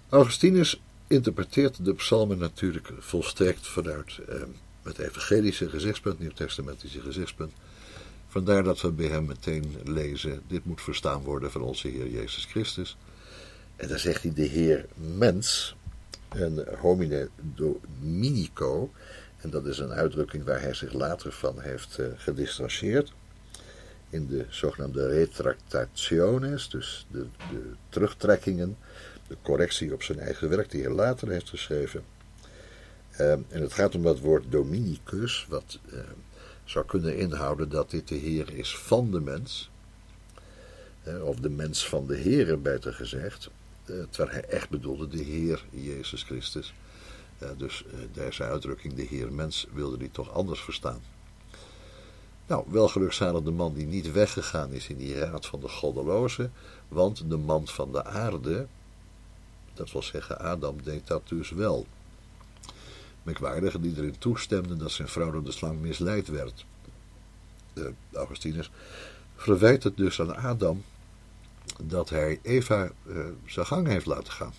Augustinus interpreteert de psalmen natuurlijk volstrekt vanuit het evangelische gezichtspunt, nieuwtestamentische gezichtspunt. Vandaar dat we bij hem meteen lezen, dit moet verstaan worden van onze Heer Jezus Christus. En dan zegt hij de Heer mens, en homine dominico, en dat is een uitdrukking waar hij zich later van heeft gedistanceerd. In de zogenaamde retractationes, dus de terugtrekkingen, de correctie op zijn eigen werk die hij later heeft geschreven. En het gaat om dat woord dominicus, wat zou kunnen inhouden dat dit de Heer is van de mens, of de mens van de Heere beter gezegd, terwijl hij echt bedoelde de Heer Jezus Christus. Dus deze uitdrukking, de Heer mens, wilde hij toch anders verstaan. Nou, wel gelukzalig de man die niet weggegaan is in die raad van de goddelozen, want de man van de aarde, dat wil zeggen Adam, deed dat dus wel. Merkwaardige die erin toestemde dat zijn vrouw door de slang misleid werd. Augustinus verwijt het dus aan Adam dat hij Eva zijn gang heeft laten gaan.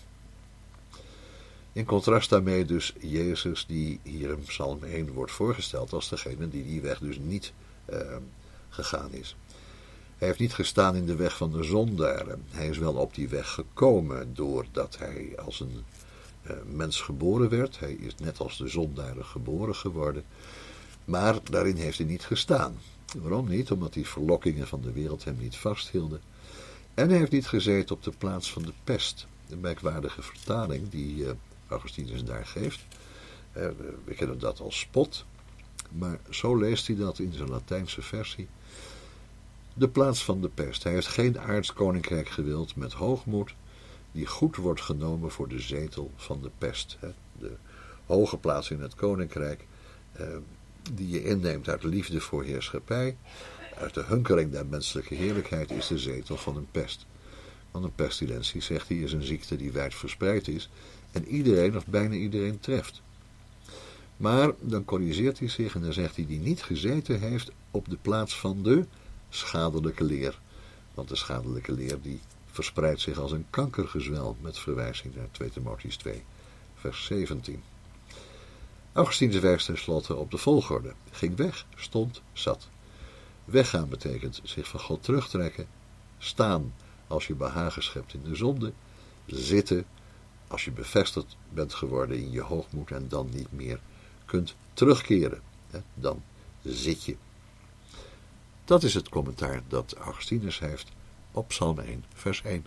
In contrast daarmee dus Jezus, die hier in Psalm 1 wordt voorgesteld als degene die weg dus niet gegaan is. Hij heeft niet gestaan in de weg van de zondaren. Hij is wel op die weg gekomen doordat hij als een mens geboren werd. Hij is net als de zondaren geboren geworden. Maar daarin heeft hij niet gestaan. Waarom niet? Omdat die verlokkingen van de wereld hem niet vasthielden. En hij heeft niet gezeten op de plaats van de pest. Een merkwaardige vertaling die Augustinus daar geeft. We kennen dat als spot. Maar zo leest hij dat in zijn Latijnse versie. De plaats van de pest. Hij heeft geen aards koninkrijk gewild met hoogmoed, die goed wordt genomen voor de zetel van de pest. De hoge plaats in het koninkrijk, die je inneemt uit liefde voor heerschappij, uit de hunkering naar menselijke heerlijkheid, is de zetel van een pest. Want een pestilentie, zegt hij, is een ziekte die wijd verspreid is en iedereen of bijna iedereen treft. Maar dan corrigeert hij zich en dan zegt hij die niet gezeten heeft op de plaats van de schadelijke leer. Want de schadelijke leer die verspreidt zich als een kankergezwel, met verwijzing naar 2 Timotheüs 2, vers 17. Augustinus wijst tenslotte op de volgorde. Ging weg, stond, zat. Weggaan betekent zich van God terugtrekken. Staan als je behagen schept in de zonde. Zitten als je bevestigd bent geworden in je hoogmoed en dan niet meer kunt terugkeren. Dan zit je. Dat is het commentaar dat Augustinus heeft op Psalm 1, vers 1.